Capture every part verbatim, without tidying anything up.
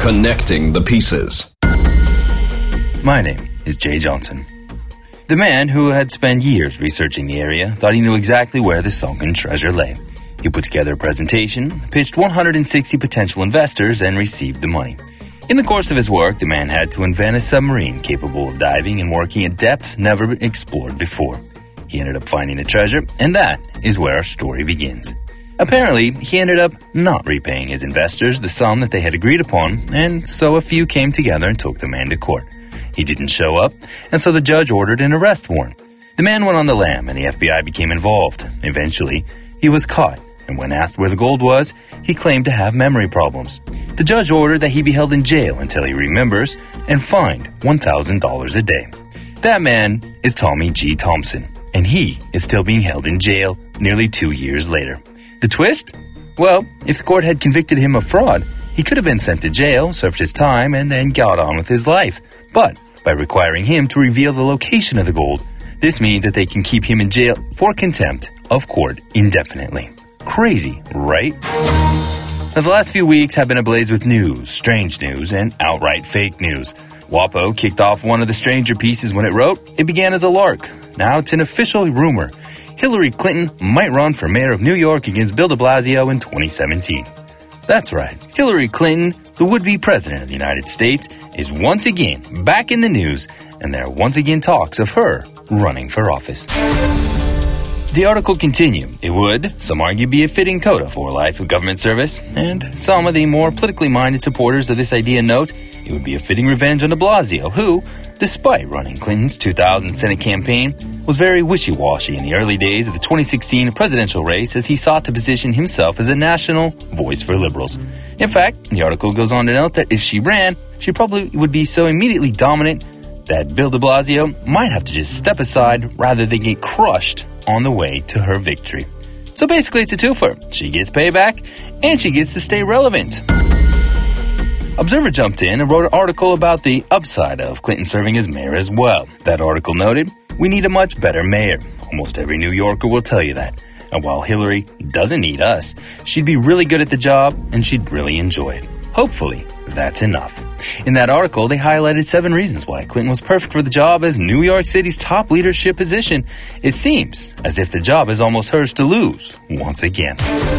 Connecting the pieces. My name is Jay Johnson. The man who had spent years researching the area thought he knew exactly where the sunken treasure lay. He put together a presentation, pitched one hundred sixty potential investors, and received the money. In the course of his work, the man had to invent a submarine capable of diving and working at depths never explored before. He ended up finding the treasure, and that is where our story begins. Apparently, he ended up not repaying his investors the sum that they had agreed upon, and so a few came together and took the man to court. He didn't show up, and so the judge ordered an arrest warrant. The man went on the lam, and the F B I became involved. Eventually, he was caught, and when asked where the gold was, he claimed to have memory problems. The judge ordered that he be held in jail until he remembers and fined one thousand dollars a day. That man is Tommy G. Thompson, and he is still being held in jail nearly two years later. The twist? Well, if the court had convicted him of fraud, he could have been sent to jail, served his time, and then got on with his life. But by requiring him to reveal the location of the gold, this means that they can keep him in jail for contempt of court indefinitely. Crazy, right? Now, the last few weeks have been ablaze with news, strange news, and outright fake news. WAPO kicked off one of the stranger pieces when it wrote, "It began as a lark. Now it's an official rumor. Hillary Clinton might run for mayor of New York against Bill de Blasio in twenty seventeen. That's right. Hillary Clinton, the would-be president of the United States, is once again back in the news, and there are once again talks of her running for office. The article continued. It would, some argue, be a fitting coda for a life of government service, and some of the more politically minded supporters of this idea note it would be a fitting revenge on de Blasio, who, despite running Clinton's two thousand Senate campaign, was very wishy-washy in the early days of the twenty sixteen presidential race as he sought to position himself as a national voice for liberals. In fact, the article goes on to note that if she ran, she probably would be so immediately dominant that Bill de Blasio might have to just step aside rather than get crushed on the way to her victory. So basically it's a twofer. She gets payback, and she gets to stay relevant. Observer jumped in and wrote an article about the upside of Clinton serving as mayor as well. That article noted, "We need a much better mayor. Almost every New Yorker will tell you that. And while Hillary doesn't need us, she'd be really good at the job and she'd really enjoy it. Hopefully, that's enough." In that article, they highlighted seven reasons why Clinton was perfect for the job as New York City's top leadership position. It seems as if the job is almost hers to lose once again.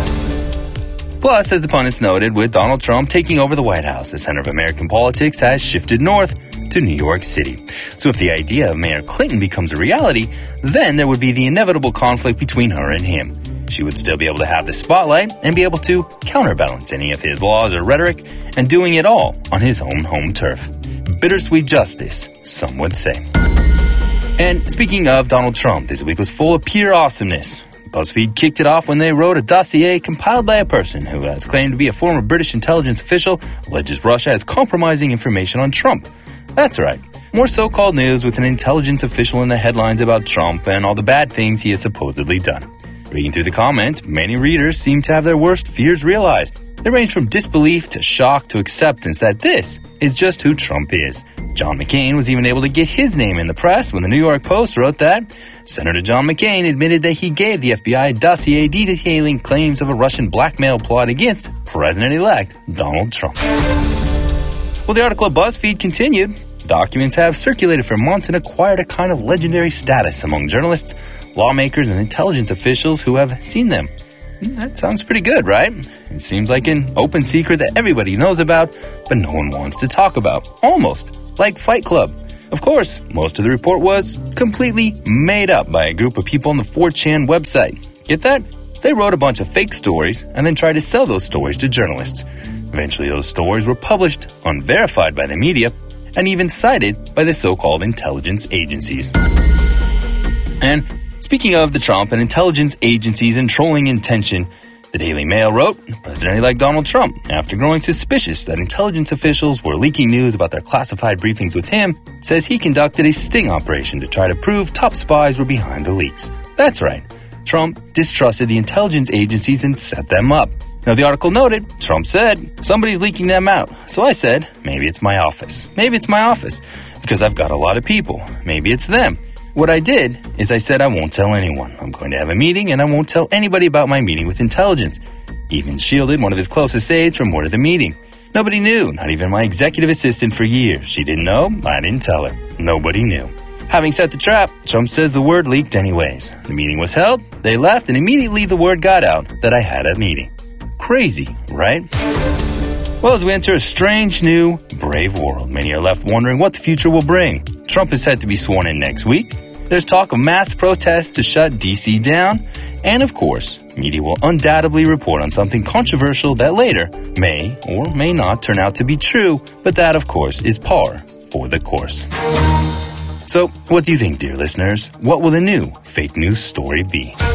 Plus, as the pundits noted, with Donald Trump taking over the White House, the center of American politics has shifted north to New York City. So if the idea of Mayor Clinton becomes a reality, then there would be the inevitable conflict between her and him. She would still be able to have the spotlight and be able to counterbalance any of his laws or rhetoric, and doing it all on his own home turf. Bittersweet justice, some would say. And speaking of Donald Trump, this week was full of pure awesomeness. BuzzFeed kicked it off when they wrote a dossier compiled by a person who has claimed to be a former British intelligence official, alleges Russia has compromising information on Trump. That's right. More so-called news with an intelligence official in the headlines about Trump and all the bad things he has supposedly done. Reading through the comments, many readers seem to have their worst fears realized. They range from disbelief to shock to acceptance that this is just who Trump is. John McCain was even able to get his name in the press when the New York Post wrote that Senator John McCain admitted that he gave the F B I a dossier detailing claims of a Russian blackmail plot against President-elect Donald Trump. Well, the article of BuzzFeed continued. Documents have circulated for months and acquired a kind of legendary status among journalists, lawmakers, and intelligence officials who have seen them. That sounds pretty good, right? It seems like an open secret that everybody knows about, but no one wants to talk about. Almost like Fight Club. Of course, most of the report was completely made up by a group of people on the four chan website. Get that? They wrote a bunch of fake stories and then tried to sell those stories to journalists. Eventually, those stories were published, unverified by the media, and even cited by the so-called intelligence agencies. And speaking of the Trump and intelligence agencies and trolling intention, the Daily Mail wrote, President-elect Donald Trump, after growing suspicious that intelligence officials were leaking news about their classified briefings with him, says he conducted a sting operation to try to prove top spies were behind the leaks. That's right. Trump distrusted the intelligence agencies and set them up. Now, the article noted, Trump said, somebody's leaking them out. So I said, maybe it's my office. Maybe it's my office, because I've got a lot of people. Maybe it's them. What I did is I said I won't tell anyone. I'm going to have a meeting, and I won't tell anybody about my meeting with intelligence. Even shielded one of his closest aides from more of the meeting. Nobody knew, not even my executive assistant for years. She didn't know, I didn't tell her. Nobody knew. Having set the trap, Trump says the word leaked anyways. The meeting was held, they left, and immediately the word got out that I had a meeting. Crazy, right? Well, as we enter a strange, new, brave world, many are left wondering what the future will bring. Trump is set to be sworn in next week. There's talk of mass protests to shut D C down. And of course, media will undoubtedly report on something controversial that later may or may not turn out to be true, but that, of course, is par for the course. So, what do you think, dear listeners? What will the new fake news story be?